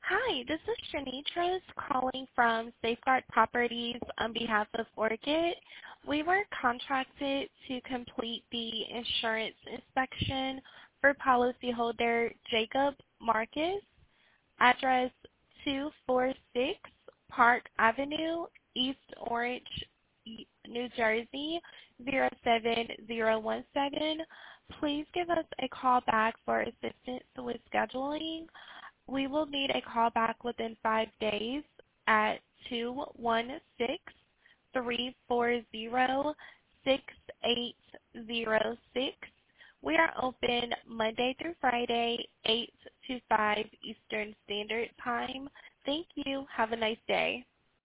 Hi, this is Shanitras calling from Safeguard Properties on behalf of Orchid. We were contracted to complete the insurance inspection for policyholder Jacob Marcus, address 246 Park Avenue, East Orange, New Jersey, 07017. Please give us a call back for assistance with scheduling. We will need a call back within 5 days at 216-340-6806. We are open Monday through Friday, 8 to 5 Eastern Standard Time. Thank you. Have a nice day.